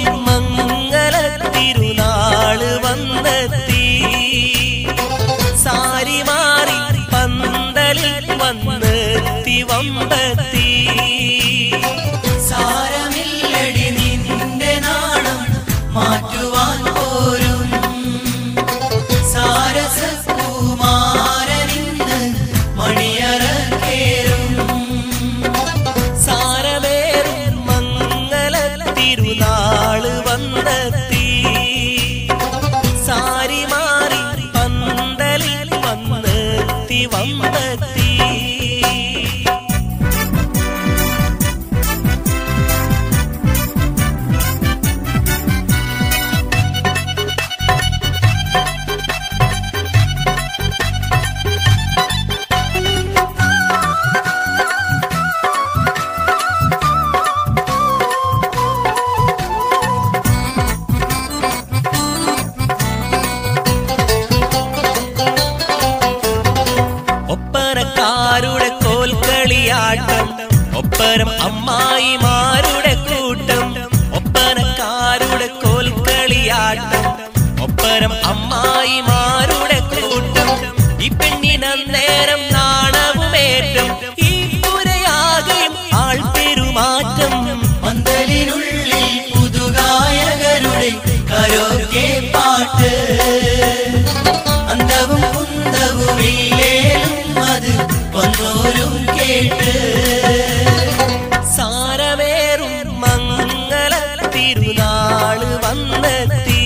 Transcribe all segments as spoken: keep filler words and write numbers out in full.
മംഗല തിരുനാള് വന്നെത്തി. സാരി മാറി പന്തലിൽ വന്നെത്തി വമ്പത്തി. സാരമില്ലടി നിന്റെ നാണം മാറ്റുവാൻ പോരും സാരസകുമാരനിന്ന് മണിയറ കേറും. സാരമേറും മംഗല തിരുനാള് വന്നെത്തി. സാരി മാറി പന്തലിൽ വന്നെത്തി വമ്പത്തി. ഒപ്പനക്കാരുടെ കോൽക്കളിയാട്ടം ഒപ്പരം അമ്മായിമാരുടെ കൂട്ടം. ഒപ്പനക്കാരുടെ കോൽക്കളിയാട്ടം ഒപ്പരം അമ്മായിമാരുടെ കൂട്ടം. ഈ പെണ്ണിനന്നേരം നാണവുമേറ്റം ഈ പുരയാകെയും ആൾ പെരുമാറ്റം. പന്തലിനുള്ളിൽ പുതുഗായകരുടെ കരോക്കെ പാട്ട് അന്തവും കുന്തവുമില്ലേലും അത് വന്നോരും കേട്ട്. സാരമേറും മംഗല തിരുനാള് വന്നെത്തി.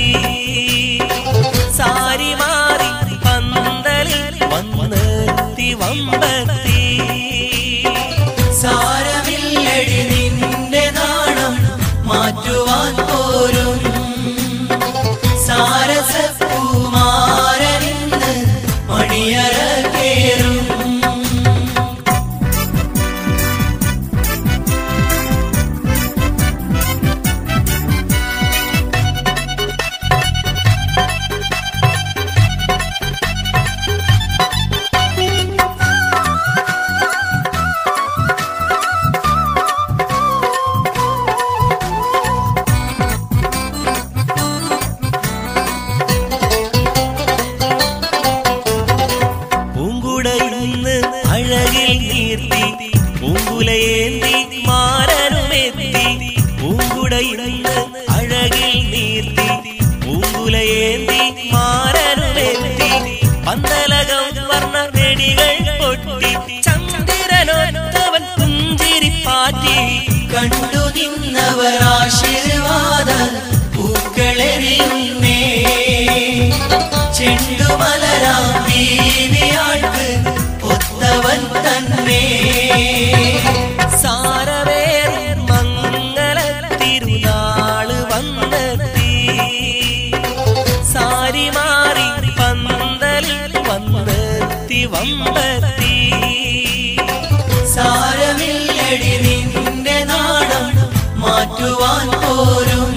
സാരി മാറി പന്തലിൽ വന്നെത്തി വമ്പത്തി. സാരമില്ലടി നിന്റെ നാണം മാറ്റുവാൻ പോരും സാരസകുമാരനിന്ന് മണിയറ കേറും. പൂങ്കുടയിന്ന് അഴകിൽ നീർത്തി പൂങ്കുലയേന്തി മാരനുമെത്തി. പൂങ്കുടയിന്ന് അഴകിൽ നീർത്തി പൂങ്കുലയേന്തി മാരനുമെത്തി. പന്തലകം വർണ്ണ വെടികൾ പൊട്ടി ചന്ദ്രനൊത്തവൻ പുഞ്ചിരി പാറ്റി. കണ്ടു നിന്നവർ ആശീർവാദ പൂക്കളെറിയുന്നേ. ചെണ്ടുമലരാം ബീവിയാൾക്ക് ഒത്തവൻ തന്നെ. സാരമേറും മംഗല തിരുനാള് വന്നെത്തി. സാരി മാറി പന്തലിൽ വന്നെത്തി വമ്പത്തി. സാരമില്ലടി നിന്റെ നാണം മാറ്റുവാൻ പോരും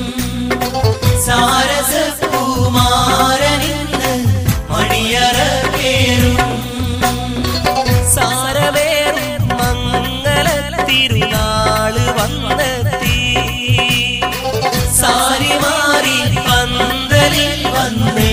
സാരസകുമാരനിന്ന് മണിയറ കേറും. സാരമേറും മംഗല തിരുനാള് വന്നെത്തി. സാരി മാറി പന്തലിൽ വന്ന്